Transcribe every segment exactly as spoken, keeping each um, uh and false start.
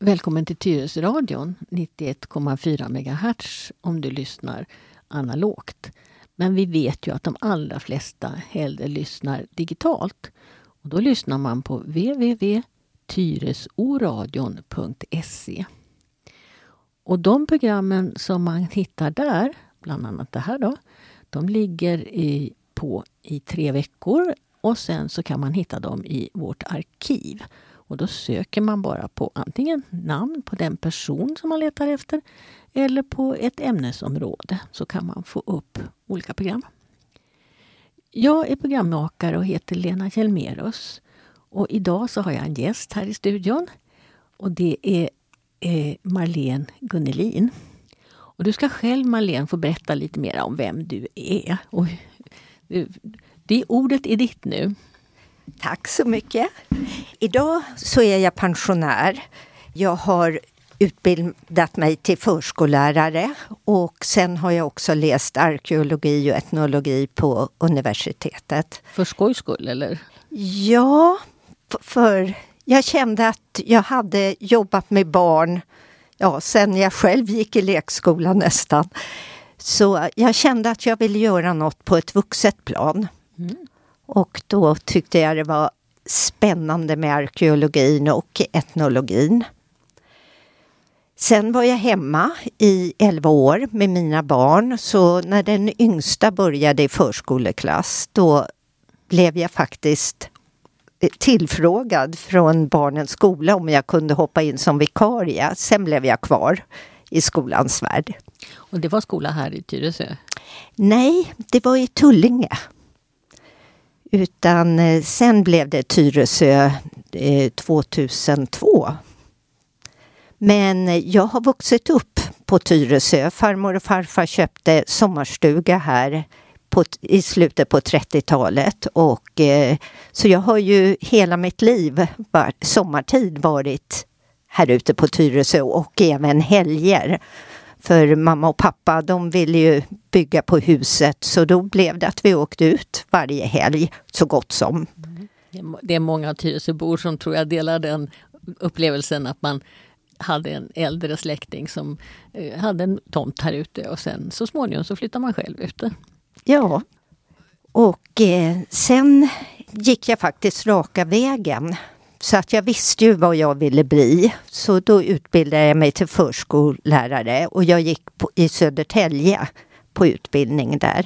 Välkommen till Tyresöradion nittioett komma fyra megahertz om du lyssnar analogt. Men vi vet ju att de allra flesta hellre lyssnar digitalt. Och då lyssnar man på w w w punkt tyresoradion punkt se. Och de programmen som man hittar där, bland annat det här då, de ligger i, på i tre veckor och sen så kan man hitta dem i vårt arkiv. Och då söker man bara på antingen namn på den person som man letar efter eller på ett ämnesområde, så kan man få upp olika program. Jag är programmakare och heter Lena Hjelmerus. Och idag så har jag en gäst här i studion. Och det är eh, Marlene Gunnelin. Och du ska själv, Marlene, få berätta lite mer om vem du är. Och, det ordet är ditt nu. Tack så mycket. Idag så är jag pensionär. Jag har utbildat mig till förskollärare och sen har jag också läst arkeologi och etnologi på universitetet. För skojs skull, eller? Ja, för jag kände att jag hade jobbat med barn ja, sen jag själv gick i lekskolan nästan. Så jag kände att jag ville göra något på ett vuxet plan. Mm. Och då tyckte jag det var spännande med arkeologin och etnologin. Sen var jag hemma i elva år med mina barn. Så när den yngsta började i förskoleklass, då blev jag faktiskt tillfrågad från barnens skola om jag kunde hoppa in som vikarie. Sen blev jag kvar i skolans värld. Och det var skola här i Tyresö? Nej, det var i Tullinge. Utan eh, sen blev det Tyresö eh, tvåtusentvå. Men eh, jag har vuxit upp på Tyresö. Farmor och farfar köpte sommarstuga här på, i slutet på trettiotalet. Och, eh, så jag har ju hela mitt liv, var, sommartid, varit här ute på Tyresö och även helger. För mamma och pappa, de ville ju bygga på huset, så då blev det att vi åkte ut varje helg så gott som. Mm. Det är många Tyresöbor som tror jag delar den upplevelsen att man hade en äldre släkting som eh, hade en tomt här ute och sen så småningom så flyttar man själv ute. Ja, och eh, sen gick jag faktiskt raka vägen. Så att jag visste ju vad jag ville bli. Så då utbildade jag mig till förskollärare. Och jag gick på, i Södertälje på utbildning där.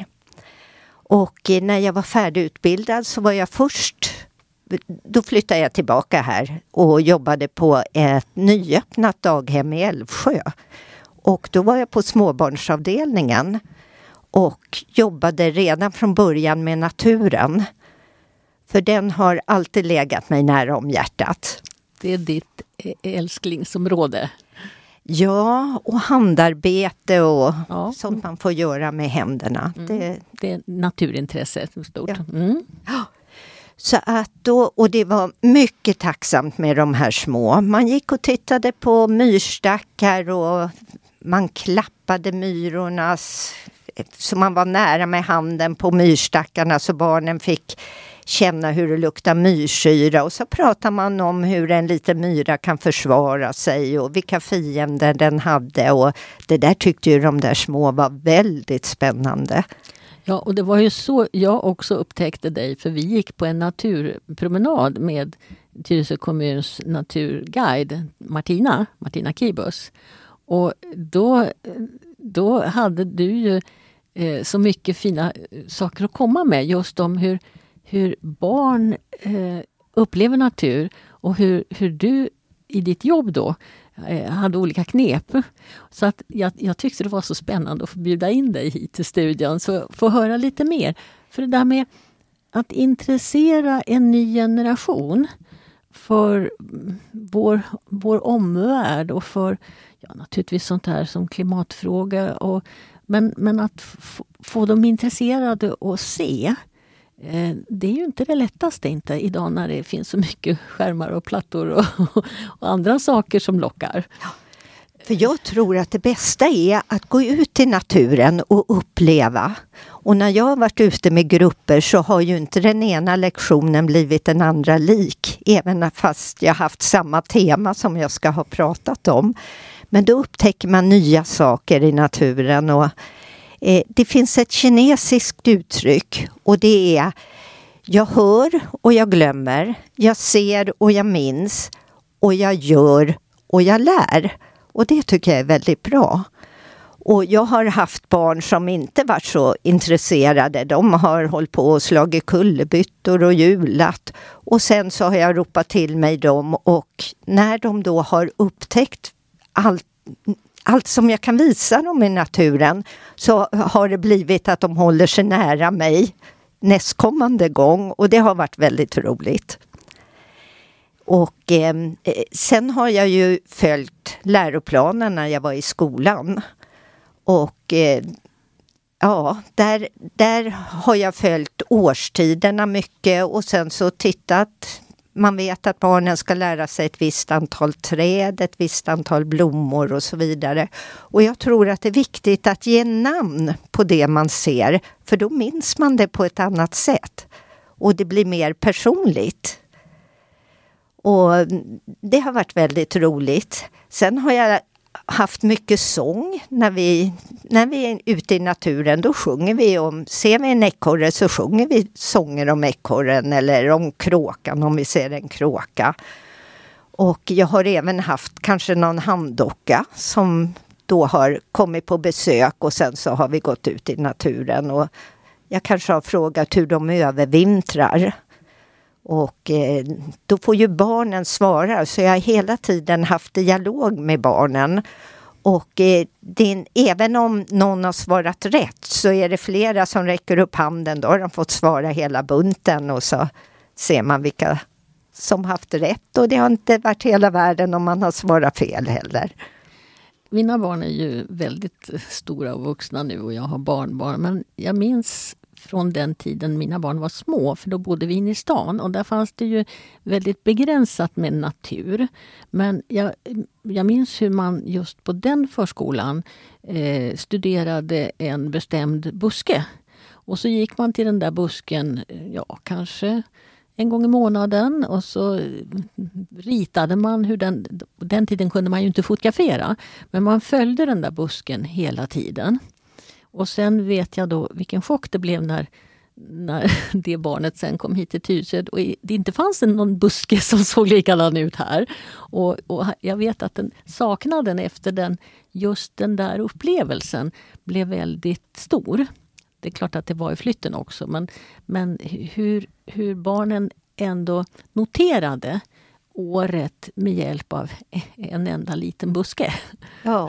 Och när jag var färdigutbildad så var jag först. Då flyttade jag tillbaka här. Och jobbade på ett nyöppnat daghem i Älvsjö. Och då var jag på småbarnsavdelningen. Och jobbade redan från början med naturen. För den har alltid legat mig nära om hjärtat. Det är ditt älsklingsområde. Ja, och handarbete och ja. Sånt man får göra med händerna. Mm. Det, det är naturintresset stort. Ja. Mm. Så att då, och det var mycket tacksamt med de här små. Man gick och tittade på myrstackar och man klappade myrornas, så man var nära med handen på myrstackarna så barnen fick känna hur det luktar myrsyra, och så pratar man om hur en liten myra kan försvara sig och vilka fiender den hade, och det där tyckte ju de där små var väldigt spännande. Ja, och det var ju så jag också upptäckte dig, för vi gick på en naturpromenad med Tyresö kommuns naturguide Martina, Martina Kibus, och då, då hade du ju eh, så mycket fina saker att komma med, just om hur hur barn eh, upplever natur och hur, hur du i ditt jobb då eh, hade olika knep. Så att jag, jag tyckte det var så spännande att få bjuda in dig hit till studion, så få höra lite mer. För det där med att intressera en ny generation för vår, vår omvärld och för ja, naturligtvis sånt här som klimatfråga, och, men, men att f- få dem intresserade och se. Det är ju inte det lättaste inte idag när det finns så mycket skärmar och plattor och, och andra saker som lockar. För jag tror att det bästa är att gå ut i naturen och uppleva. Och när jag har varit ute med grupper så har ju inte den ena lektionen blivit den andra lik. Även fast jag haft samma tema som jag ska ha pratat om. Men då upptäcker man nya saker i naturen. Och, eh, det finns ett kinesiskt uttryck och det är: jag hör och jag glömmer. Jag ser och jag minns. Och jag gör och jag lär. Och det tycker jag är väldigt bra. Och jag har haft barn som inte varit så intresserade. De har hållit på och slagit kullerbyttor och hjulat. Och sen så har jag ropat till mig dem. Och när de då har upptäckt allt, allt som jag kan visa dem i naturen, så har det blivit att de håller sig nära mig nästkommande gång. Och det har varit väldigt roligt. Och eh, sen har jag ju följt läroplanen när jag var i skolan. Och eh, ja, där, där har jag följt årstiderna mycket och sen så tittat. Man vet att barnen ska lära sig ett visst antal träd, ett visst antal blommor och så vidare. Och jag tror att det är viktigt att ge namn på det man ser, för då minns man det på ett annat sätt. Och det blir mer personligt. Och det har varit väldigt roligt. Sen har jag haft mycket sång. När vi, när vi är ute i naturen, då sjunger vi om, ser vi en ekorre så sjunger vi sånger om ekorren eller om kråkan om vi ser en kråka. Och jag har även haft kanske någon handdocka som då har kommit på besök och sen så har vi gått ut i naturen. Och jag kanske har frågat hur de övervintrar. Och eh, då får ju barnen svara, så jag har hela tiden haft dialog med barnen. Och eh, det, även om någon har svarat rätt så är det flera som räcker upp handen. Då har de fått svara hela bunten och så ser man vilka som haft rätt. Och det har inte varit hela världen om man har svarat fel heller. Mina barn är ju väldigt stora och vuxna nu och jag har barnbarn. Men jag minns från den tiden mina barn var små, för då bodde vi inne i stan och där fanns det ju väldigt begränsat med natur. Men jag, jag minns hur man just på den förskolan eh, studerade en bestämd buske. Och så gick man till den där busken, ja kanske en gång i månaden, och så ritade man hur den, den tiden kunde man ju inte fotografera, men man följde den där busken hela tiden. Och sen vet jag då vilken chock det blev när, när det barnet sen kom hit till Tyresö. Och det inte fanns någon buske som såg likadan ut här. Och, och jag vet att den saknaden efter den, just den där upplevelsen blev väldigt stor. Det är klart att det var i flytten också. Men, men hur, hur barnen ändå noterade året med hjälp av en enda liten buske. Ja.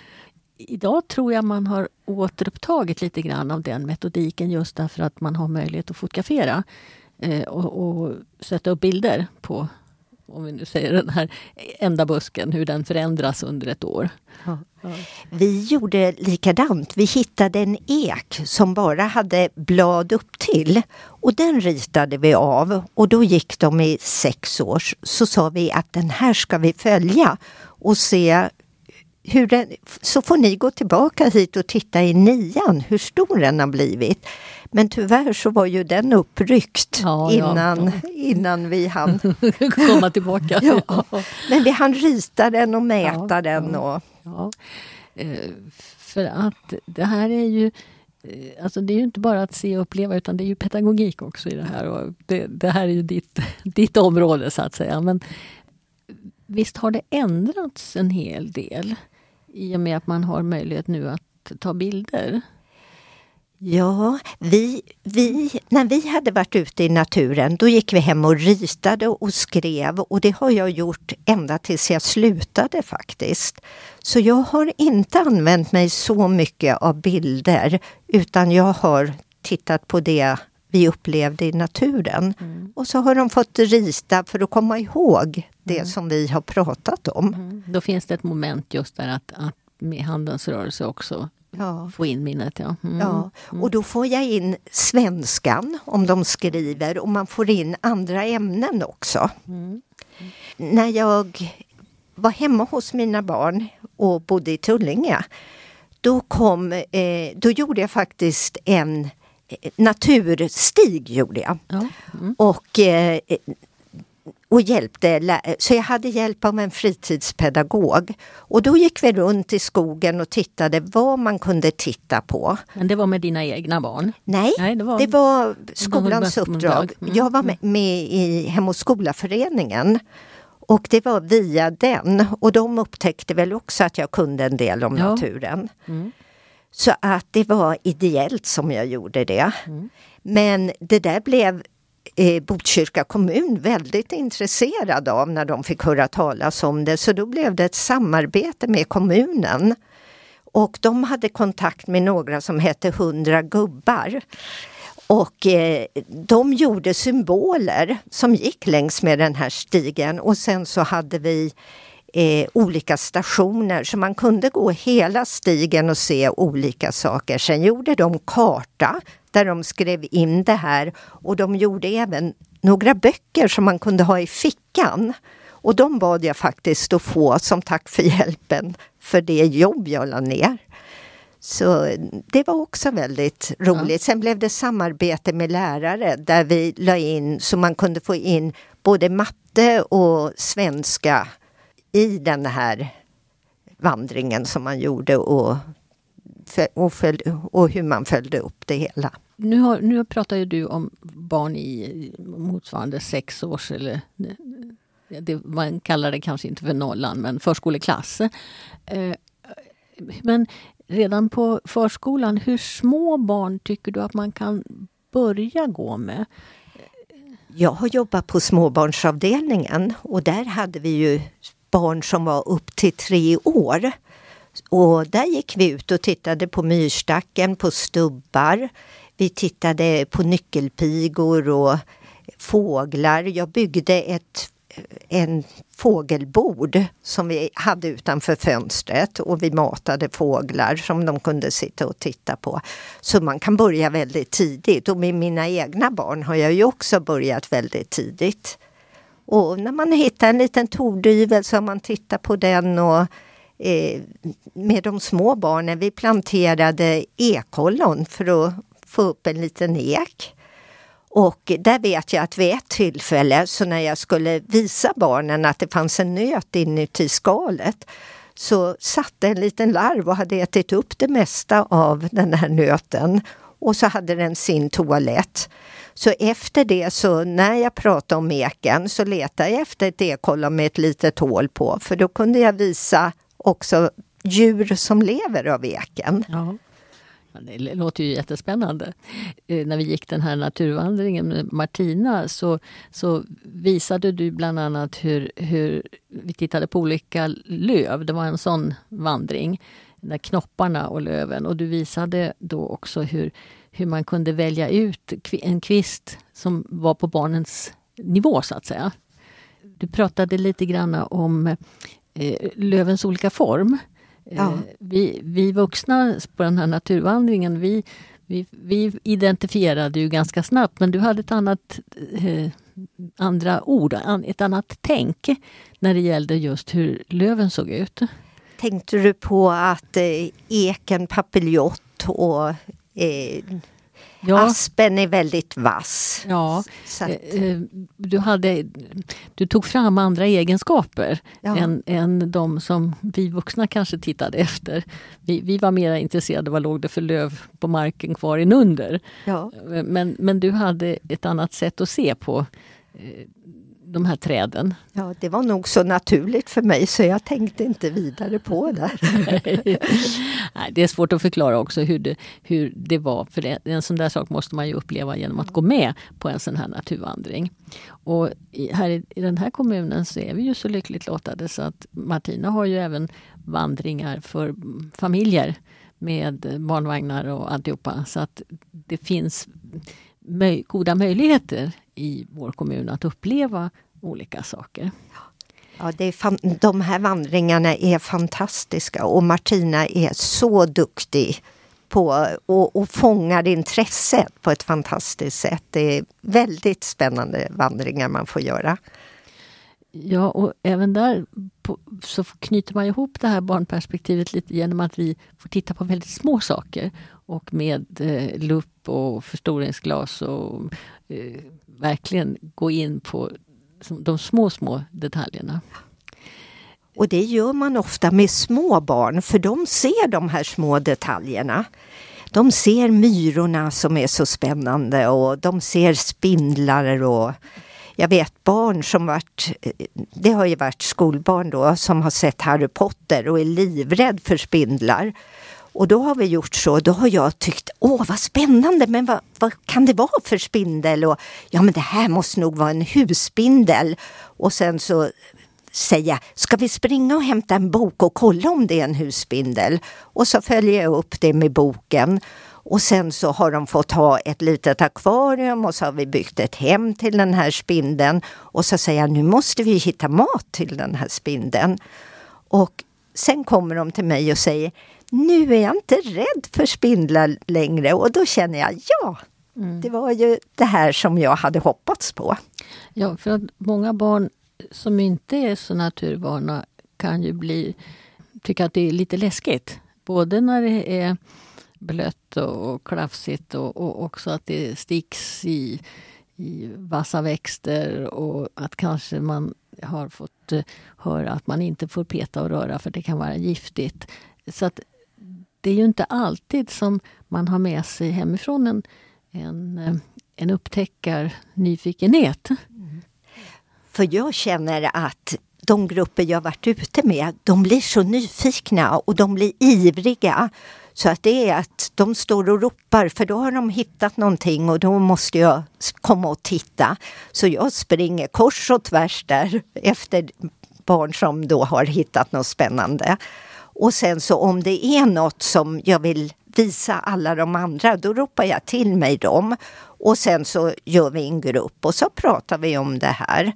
Idag tror jag man har återupptagit lite grann av den metodiken just därför att man har möjlighet att fotografera eh, och, och sätta upp bilder på, om vi nu säger den här enda busken, hur den förändras under ett år. Ja. Ja. Vi gjorde likadant. Vi hittade en ek som bara hade blad upp till och den ritade vi av och då gick de i sex år. Så sa vi att den här ska vi följa och se hur den, så får ni gå tillbaka hit och titta i nian hur stor den har blivit. Men tyvärr så var ju den uppryckt ja, innan, ja. innan vi hann komma tillbaka. Ja. Men vi hann rita den och mäta ja, den. Och... Ja. Eh, för att det här är ju eh, alltså det är ju inte bara att se och uppleva utan det är ju pedagogik också i det här. Och det, det här är ju ditt, ditt område så att säga. Men visst har det ändrats en hel del i och med att man har möjlighet nu att ta bilder? Ja, vi, vi, när vi hade varit ute i naturen då gick vi hem och ritade och skrev och det har jag gjort ända tills jag slutade faktiskt. Så jag har inte använt mig så mycket av bilder utan jag har tittat på det vi upplevde i naturen. Mm. Och så har de fått rita för att komma ihåg det mm. som vi har pratat om. Mm. Då finns det ett moment just där att, att med handens rörelse också ja. få in minnet. Ja. Mm. Ja. Och då får jag in svenskan om de skriver och man får in andra ämnen också. Mm. Mm. När jag var hemma hos mina barn och bodde i Tullinge. Då, kom, eh, då gjorde jag faktiskt en eh, naturstig. Gjorde jag. Ja. Mm. Och, eh, och hjälpte, så jag hade hjälp av en fritidspedagog. Och då gick vi runt i skogen och tittade vad man kunde titta på. Men det var med dina egna barn? Nej, Nej det, var, det var skolans uppdrag. Mm. Jag var med, med i Hem- och skolaföreningen. Och det var via den. Och de upptäckte väl också att jag kunde en del om ja. naturen. Mm. Så att det var ideellt som jag gjorde det. Mm. Men det där blev eh, Botkyrka kommun väldigt intresserad av när de fick höra talas om det. Så då blev det ett samarbete med kommunen. Och de hade kontakt med några som hette hundra gubbar. Och eh, de gjorde symboler som gick längs med den här stigen. Och sen så hade vi eh, olika stationer. Så man kunde gå hela stigen och se olika saker. Sen gjorde de karta där de skrev in det här. Och de gjorde även några böcker som man kunde ha i fickan. Och de bad jag faktiskt att få som tack för hjälpen för det jobb jag la ner. Så det var också väldigt roligt. Ja. Sen blev det samarbete med lärare där vi la in så man kunde få in både matte och svenska i den här vandringen som man gjorde och, och, följde, och hur man följde upp det hela. Nu, har, nu pratar ju du om barn i motsvarande sex års eller det, man kallar det kanske inte för nollan men förskoleklass. Eh, men redan på förskolan, hur små barn tycker du att man kan börja gå med? Jag har jobbat på småbarnsavdelningen och där hade vi ju barn som var upp till tre år. Och där gick vi ut och tittade på myrstacken, på stubbar. Vi tittade på nyckelpigor och fåglar. Jag byggde ett en fågelbord som vi hade utanför fönstret och vi matade fåglar som de kunde sitta och titta på. Så man kan börja väldigt tidigt och med mina egna barn har jag ju också börjat väldigt tidigt. Och när man hittar en liten tordyvel så har man tittat på den och eh, med de små barnen vi planterade ekollon för att få upp en liten ek. Och där vet jag att vid ett tillfälle så när jag skulle visa barnen att det fanns en nöt inuti skalet så satt en liten larv och hade ätit upp det mesta av den här nöten och så hade den sin toalett. Så efter det så när jag pratade om eken så letade jag efter ett ekollon med ett litet hål på för då kunde jag visa också djur som lever av eken. Ja. Det låter ju jättespännande. Eh, när vi gick den här naturvandringen med Martina så, så visade du bland annat hur, hur vi tittade på olika löv. Det var en sån vandring, där knopparna och löven. Och du visade då också hur, hur man kunde välja ut en kvist som var på barnens nivå så att säga. Du pratade lite grann om eh, lövens olika form. Ja. Vi, vi vuxna på den här naturvandringen, vi, vi, vi identifierade ju ganska snabbt, men du hade ett annat eh, andra ord, ett annat tänk när det gällde just hur löven såg ut. Tänkte du på att eh, eken papiljon och eh, ja. aspen är väldigt vass? Ja, att... eh, du, hade, du tog fram andra egenskaper ja. än, än de som vi vuxna kanske tittade efter. Vi, vi var mer intresserade av vad låg det för löv på marken kvar inunder. Ja. Men, men du hade ett annat sätt att se på eh, de här träden. Ja, det var nog så naturligt för mig så jag tänkte inte vidare på det. Nej, det är svårt att förklara också hur det, hur det var. För det, en sån där sak måste man ju uppleva genom att gå med på en sån här naturvandring. Och i, här i, i den här kommunen så är vi ju så lyckligt lottade så att Martina har ju även vandringar för familjer med barnvagnar och alltihopa. Så att det finns möj, goda möjligheter i vår kommun att uppleva olika saker. Ja, det är fan, de här vandringarna är fantastiska och Martina är så duktig på och, och fångar intresset på ett fantastiskt sätt. Det är väldigt spännande vandringar man får göra. Ja, och även där på, så knyter man ihop det här barnperspektivet lite genom att vi får titta på väldigt små saker. Och med eh, lupp och förstoringsglas och eh, verkligen gå in på de små, små detaljerna. Och det gör man ofta med små barn, för de ser de här små detaljerna. De ser myrorna som är så spännande och de ser spindlar och jag vet barn som varit, det har ju varit skolbarn då som har sett Harry Potter och är livrädd för spindlar. Och då har vi gjort så, då har jag tyckt, åh vad spännande, men vad, vad kan det vara för spindel? Och ja, men det här måste nog vara en husspindel. Och sen så säga, ska vi springa och hämta en bok och kolla om det är en husspindel? Och så följer jag upp det med boken. Och sen så har de fått ha ett litet akvarium och så har vi byggt ett hem till den här spindeln. Och så säger jag, nu måste vi hitta mat till den här spindeln. Och sen kommer de till mig och säger, nu är jag inte rädd för spindlar längre. Och då känner jag, ja, mm. det var ju det här som jag hade hoppats på. Ja, för att många barn som inte är så naturvana kan ju bli, tycka att det är lite läskigt. Både när det är blött och klafsigt och, och också att det sticks i, i vassa växter och att kanske man har fått höra att man inte får peta och röra för det kan vara giftigt. Så att det är ju inte alltid som man har med sig hemifrån en, en, en upptäckar nyfikenhet. Mm. För jag känner att de grupper jag varit ute med, de blir så nyfikna och de blir ivriga. Så att det är att de står och ropar, för då har de hittat någonting och då måste jag komma och titta. Så jag springer kors och tvärs där efter barn som då har hittat något spännande. Och sen så om det är något som jag vill visa alla de andra, då ropar jag till mig dem. Och sen så gör vi en grupp och så pratar vi om det här.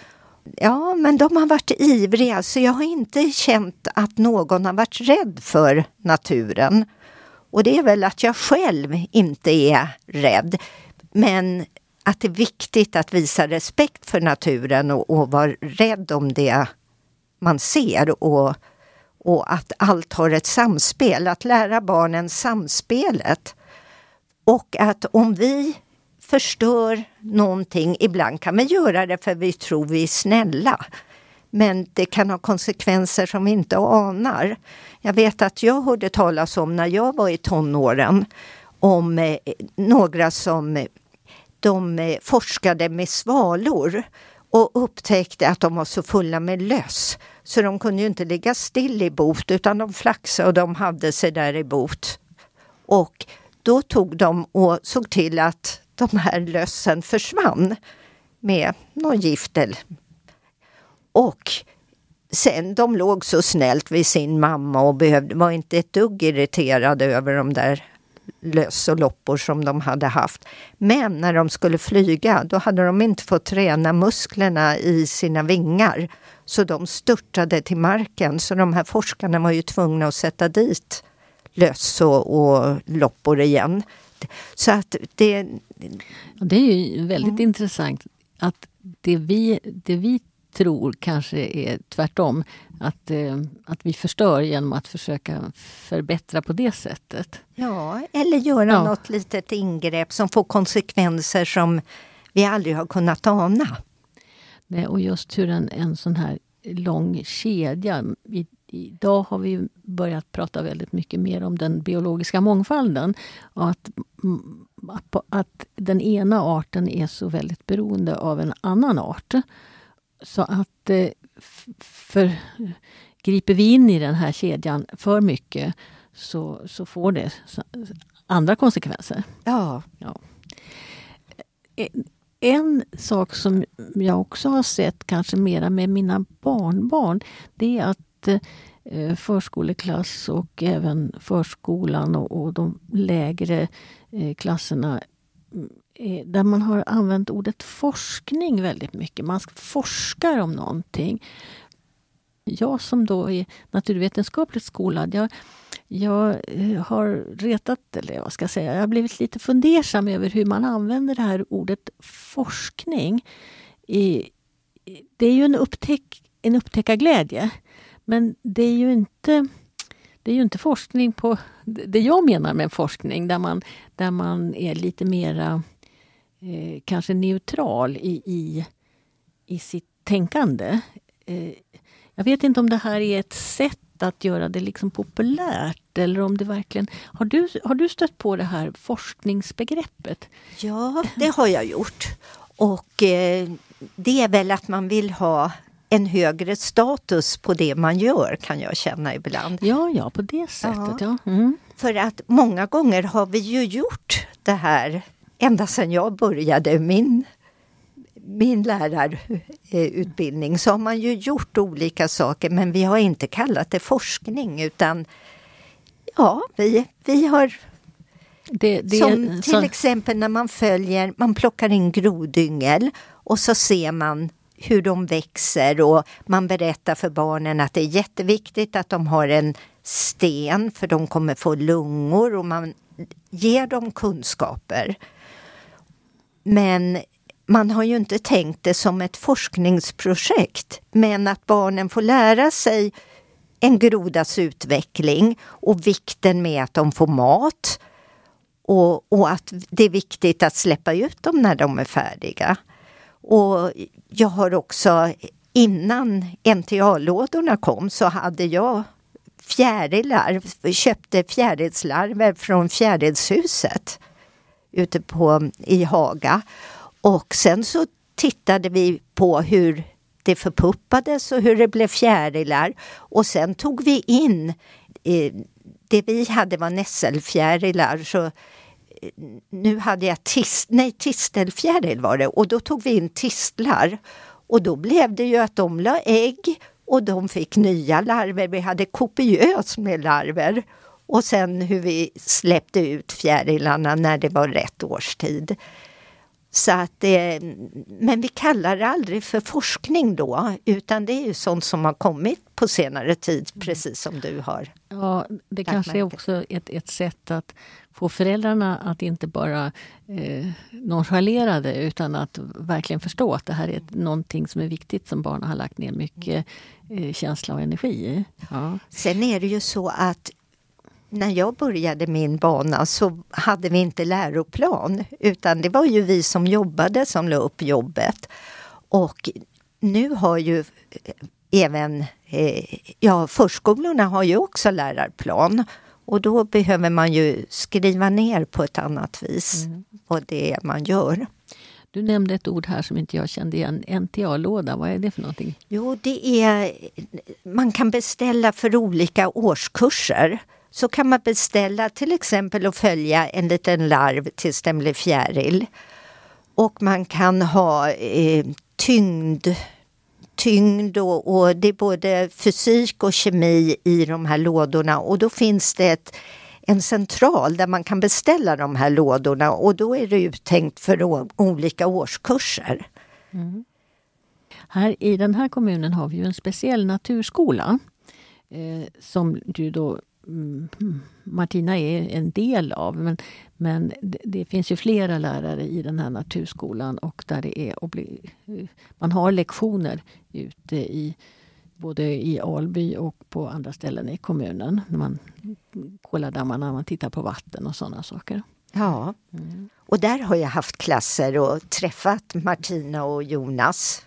Ja, men de har varit ivriga, så jag har inte känt att någon har varit rädd för naturen. Och det är väl att jag själv inte är rädd. Men att det är viktigt att visa respekt för naturen och, och vara rädd om det man ser. Och, och att allt har ett samspel. Att lära barnen samspelet. Och att om vi förstör någonting, ibland kan vi göra det för vi tror vi är snälla. Men det kan ha konsekvenser som vi inte anar. Jag vet att jag hörde talas om när jag var i tonåren om eh, några som eh, de eh, forskade med svalor och upptäckte att de var så fulla med löss. Så de kunde ju inte ligga still i bot utan de flaxade och de hade sig där i bot. Och då tog de och såg till att de här lössen försvann med någon giftel. Och sen de låg så snällt vid sin mamma och behövde, var inte ett dugg irriterade över de där löss och loppor som de hade haft. Men när de skulle flyga, då hade de inte fått träna musklerna i sina vingar. Så de störtade till marken. Så de här forskarna var ju tvungna att sätta dit löss och, och loppor igen. Så att det... Det är ju väldigt mm. intressant att det vi, det vi tror kanske är tvärtom. Att, eh, att vi förstör genom att försöka förbättra på det sättet. Ja, eller göra ja. något litet ingrepp som får konsekvenser som vi aldrig har kunnat ana. Nej, och just hur en, en sån här lång kedja... I, idag har vi börjat prata väldigt mycket mer om den biologiska mångfalden. Och att, att den ena arten är så väldigt beroende av en annan art. Så att för, griper vi in i den här kedjan för mycket så, så får det andra konsekvenser. Ja. ja. En sak som jag också har sett kanske mera med mina barnbarn, det är att eh, förskoleklass och även förskolan och, och de lägre eh, klasserna eh, där man har använt ordet forskning väldigt mycket. Man forskar om någonting. Jag som då är naturvetenskapligt skolad, jag, jag har retat, eller vad ska jag säga, jag har blivit lite fundersam över hur man använder det här ordet forskning. I, det är ju en, upptäck, en upptäckarglädje. Men det är ju inte, det är ju inte forskning på det jag menar med forskning. Där man, där man är lite mera eh, kanske neutral i, i, i sitt tänkande. Eh, jag vet inte om det här är ett sätt att göra det liksom populärt eller om det verkligen... Har du, har du stött på det här forskningsbegreppet? Ja, det har jag gjort. Och eh, det är väl att man vill ha en högre status på det man gör, kan jag känna ibland. Ja, ja, på det sättet. Ja. Ja. Mm. För att många gånger har vi ju gjort det här ända sedan jag började min min lärarutbildning, så har man ju gjort olika saker, men vi har inte kallat det forskning, utan ja, vi, vi har det, det, som till så... exempel när man följer, man plockar in grodyngel och så ser man hur de växer och man berättar för barnen att det är jätteviktigt att de har en sten för de kommer få lungor, och man ger dem kunskaper. Men man har ju inte tänkt det som ett forskningsprojekt, men att barnen får lära sig en grodas utveckling och vikten med att de får mat och, och att det är viktigt att släppa ut dem när de är färdiga. Och jag har också, innan N T A-lådorna kom, så hade jag fjärilar, köpte fjärilslarver från Fjärilshuset ute på, i Haga. Och sen så tittade vi på hur det förpuppades och hur det blev fjärilar. Och sen tog vi in, eh, det vi hade var nässelfjärilar, så eh, nu hade jag tis, nej, tistelfjäril var det. Och då tog vi in tistlar. Och då blev det ju att de la ägg och de fick nya larver. Vi hade kopiös med larver. Och sen hur vi släppte ut fjärilarna när det var rätt årstid. Så att det, men vi kallar det aldrig för forskning då, utan det är ju sånt som har kommit på senare tid, precis som du har. Ja, det kanske är också ett, ett sätt att få föräldrarna att inte bara eh, nonchalera det, utan att verkligen förstå att det här är någonting som är viktigt, som barnen har lagt ner mycket eh, känsla och energi i. Ja. Sen är det ju så att när jag började min bana så hade vi inte läroplan, utan det var ju vi som jobbade som la upp jobbet. Och nu har ju även, eh, ja, förskolorna har ju också lärarplan, och då behöver man ju skriva ner på ett annat vis mm. vad det är man gör. Du nämnde ett ord här som inte jag kände igen, N T A-låda. Vad är det för någonting? Jo, det är, man kan beställa för olika årskurser. Så kan man beställa till exempel och följa en liten larv tills den blir fjäril. Och man kan ha eh, tyngd, tyngd och, och det är både fysik och kemi i de här lådorna. Och då finns det ett, en central där man kan beställa de här lådorna, och då är det uttänkt för å, olika årskurser. Mm. Här i den här kommunen har vi ju en speciell naturskola eh, som du då Martina är en del av, men, men det, det finns ju flera lärare i den här naturskolan, och där det är obli- man har lektioner ute i både i Alby och på andra ställen i kommunen, när man kollar dammarna, man tittar på vatten och sådana saker. Ja, mm. Och där har jag haft klasser och träffat Martina och Jonas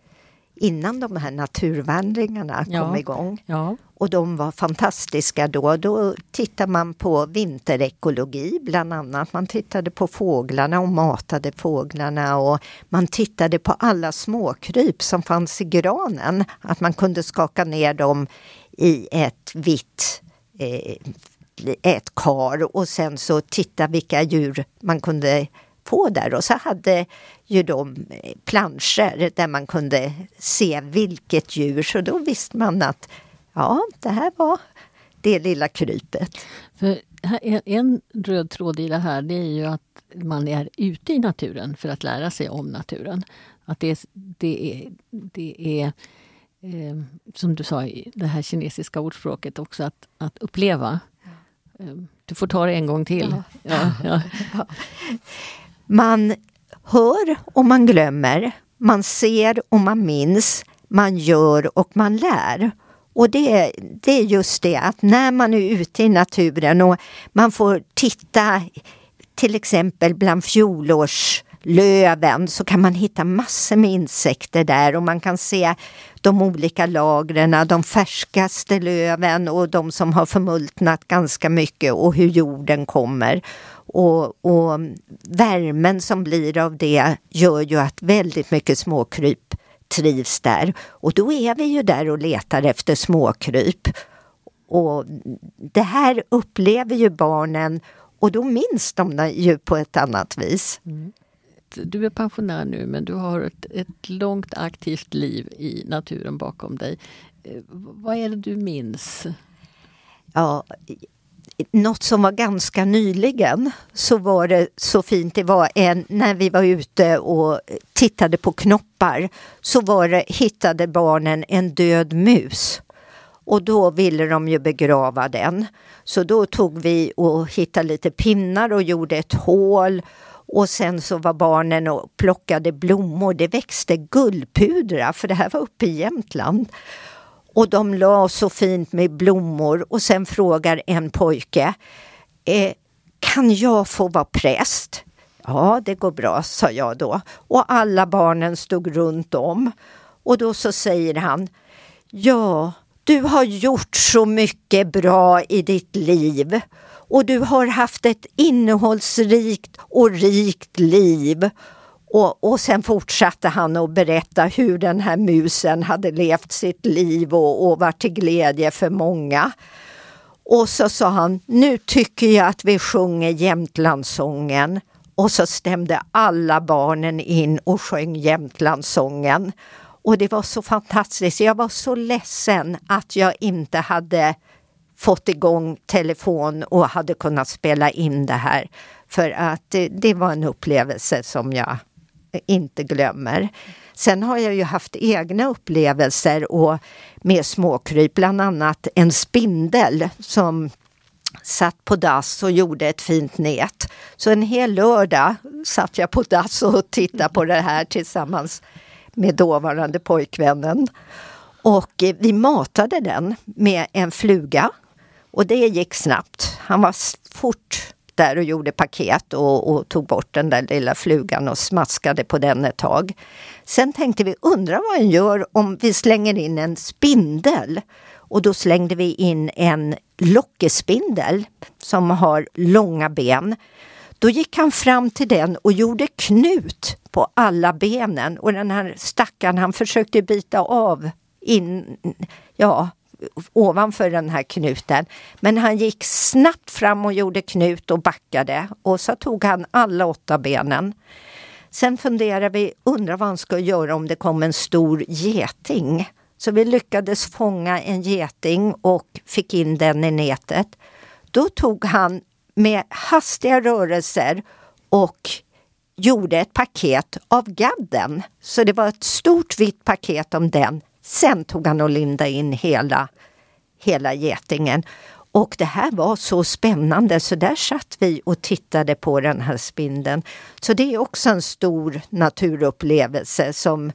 innan de här naturvandringarna kom ja. igång. Ja. Och de var fantastiska då. Då tittar man på vinterekologi bland annat. Man tittade på fåglarna och matade fåglarna. Och man tittade på alla småkryp som fanns i granen. Att man kunde skaka ner dem i ett vitt eh, ett kar. Och sen så titta vilka djur man kunde få där. Och så hade ju de planscher där man kunde se vilket djur. Så då visste man att ja, det här var det lilla krypet. För en röd tråd i det här, det är ju att man är ute i naturen för att lära sig om naturen. Att det, det är, det är eh, som du sa, det här kinesiska ordspråket också, att, att uppleva. Eh, du får ta det en gång till. Ja. Ja, ja. Man hör och man glömmer. man ser och man minns, man gör och man lär. Och det, det är just det att när man är ute i naturen och man får titta till exempel bland fjolårslöven, så kan man hitta massor med insekter där och man kan se de olika lagren, de färskaste löven och de som har förmultnat ganska mycket och hur jorden kommer. Och, och värmen som blir av det gör ju att väldigt mycket småkryp trivs där. Och då är vi ju där och letar efter småkryp. Och det här upplever ju barnen och då minns de det ju på ett annat vis. Mm. Du är pensionär nu, men du har ett, ett långt aktivt liv i naturen bakom dig. Vad är det du minns? Ja, något som var ganska nyligen så var det så fint. Det var en, när vi var ute och tittade på knoppar så var det, hittade barnen en död mus. Och då ville de ju begrava den. Så då tog vi och hittade lite pinnar och gjorde ett hål. Och sen så var barnen och plockade blommor. Det växte guldpudra, för det här var uppe i Jämtland. Och de la så fint med blommor. Och sen frågar en pojke, eh, kan jag få vara präst? Ja, det går bra, sa jag då. Och alla barnen stod runt om. Och då så säger han, ja, du har gjort så mycket bra i ditt liv. Och du har haft ett innehållsrikt och rikt liv. Och, och sen fortsatte han att berätta hur den här musen hade levt sitt liv och, och varit till glädje för många. Och så sa han, nu tycker jag att vi sjunger Jämtlandssången. Och så stämde alla barnen in och sjöng Jämtlandssången. Och det var så fantastiskt. Jag var så ledsen att jag inte hade fått igång telefon och hade kunnat spela in det här. För att det, det var en upplevelse som jag inte glömmer. Sen har jag ju haft egna upplevelser och med småkryp, bland annat en spindel som satt på dass och gjorde ett fint nät. Så en hel lördag satt jag på dass och tittade på det här tillsammans med dåvarande pojkvännen. Och vi matade den med en fluga. Och det gick snabbt. Han var fort där och gjorde paket och, och tog bort den där lilla flugan och smaskade på den ett tag. Sen tänkte vi, undra vad han gör om vi slänger in en spindel. Och då slängde vi in en lockespindel som har långa ben. Då gick han fram till den och gjorde knut på alla benen. Och den här stackaren, han försökte bita av in, ja, ovanför den här knuten. Men han gick snabbt fram och gjorde knut och backade. Och så tog han alla åtta benen. Sen funderade vi, undrar vad han skulle göra om det kom en stor geting. Så vi lyckades fånga en geting och fick in den i nätet. Då tog han med hastiga rörelser och gjorde ett paket av gadden. Så det var ett stort vitt paket om den. Sen tog han och lindade in hela, hela getingen. Och det här var så spännande, så där satt vi och tittade på den här spindeln. Så det är också en stor naturupplevelse som,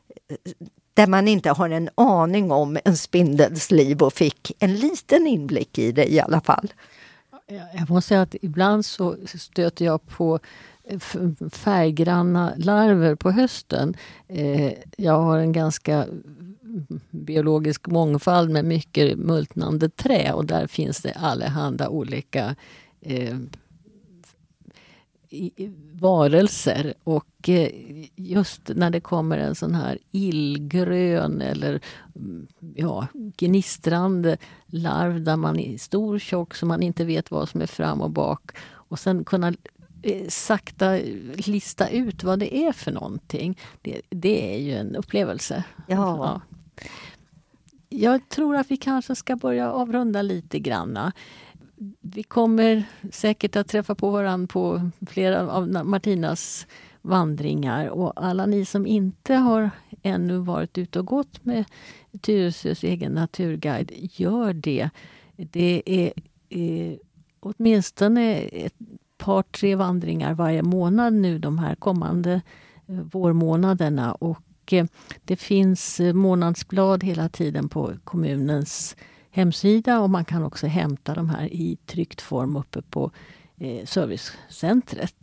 där man inte har en aning om en spindels liv och fick en liten inblick i det i alla fall. Jag måste säga att ibland så stöter jag på färggranna larver på hösten. Jag har en ganska biologisk mångfald med mycket multnande trä och där finns det allehanda olika eh, varelser och eh, just när det kommer en sån här illgrön eller ja, gnistrande larv där man är stor tjock så man inte vet vad som är fram och bak och sen kunna eh, sakta lista ut vad det är för någonting. Det, det är ju en upplevelse. Ja. Ja. Jag tror att vi kanske ska börja avrunda lite granna. Vi kommer säkert att träffa på varandra på flera av Martinas vandringar. Och alla ni som inte har ännu varit ute och gått med Tyresös egen naturguide, gör det. Det är eh, åtminstone ett par, tre vandringar varje månad nu de här kommande vårmånaderna. Och eh, det finns eh, månadsblad hela tiden på kommunens hemsida och man kan också hämta de här i tryckt form uppe på eh, servicecentret.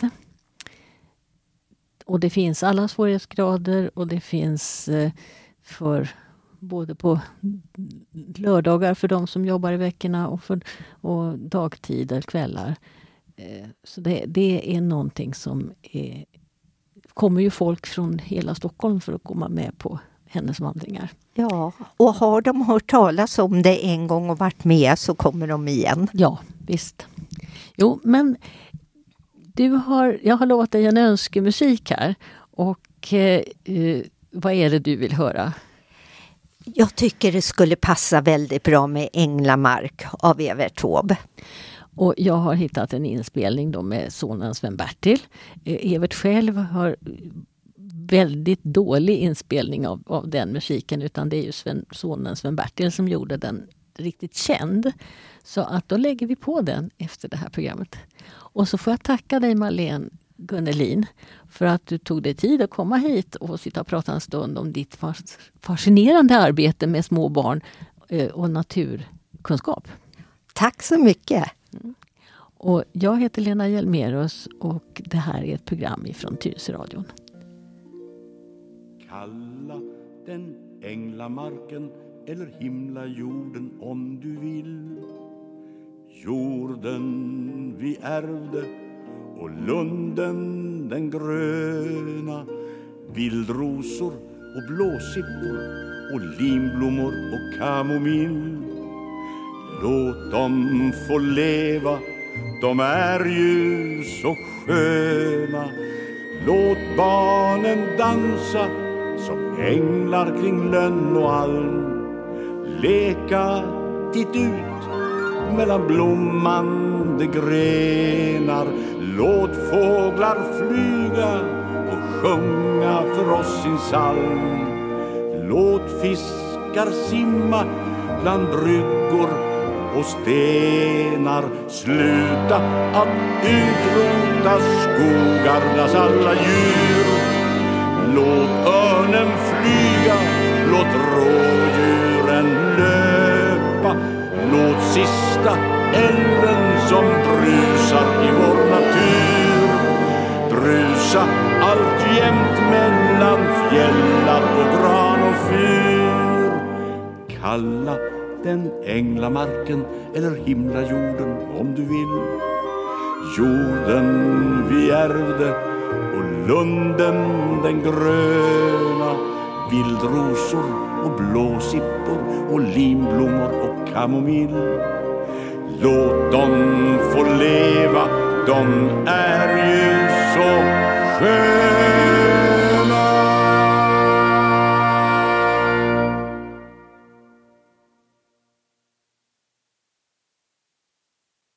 Och det finns alla svårighetsgrader och det finns eh, för både på lördagar för de som jobbar i veckorna och, för, och dagtider, kvällar. Eh, så det, det är någonting som är, kommer ju folk från hela Stockholm för att komma med på hennes vandringar. Ja, och har de hört talas om det en gång och varit med så kommer de igen. Ja, visst. Jo, men du har, jag har lovat dig en önskemusik här. Och eh, vad är det du vill höra? Jag tycker det skulle passa väldigt bra med Änglamark av Evert Taube. Och jag har hittat en inspelning då med sonen Sven-Bertil. Eh, Evert själv har väldigt dålig inspelning av, av den musiken, utan det är ju Sven, sonen Sven-Bertil som gjorde den riktigt känd. Så att då lägger vi på den efter det här programmet. Och så får jag tacka dig Marlene Gunnelin för att du tog dig tid att komma hit och sitta och prata en stund om ditt fascinerande arbete med små barn och naturkunskap. Tack så mycket! Mm. Och jag heter Lena Hjelmerus och det här är ett program ifrån Tyresöradion. Kalla den änglamarken eller himla jorden om du vill. Jorden vi ärvde och lunden den gröna, vildrosor och blåsippor och linblommor och kamomill. Låt dem få leva, de är ju så sköna. Låt barnen dansa som änglar kring lönn och alm. Leka titt ut mellan blommande grenar. Låt fåglar flyga och sjunga för oss sin psalm. Låt fiskar simma bland bryggor och stenar. Sluta att utrota skogarnas alla djur. Låt örnen flyga, låt rådjuren löpa. Låt sista älven som brusar i vår natur brusa allt jämt mellan fjällar och gran och fyr. Kalla den änglamarken eller himlajorden om du vill. Jorden vi ärvde och lunden den gröna, vildrosor och blåsippor och linblommor och kamomill. Låt dem få leva, de är ju så sköna.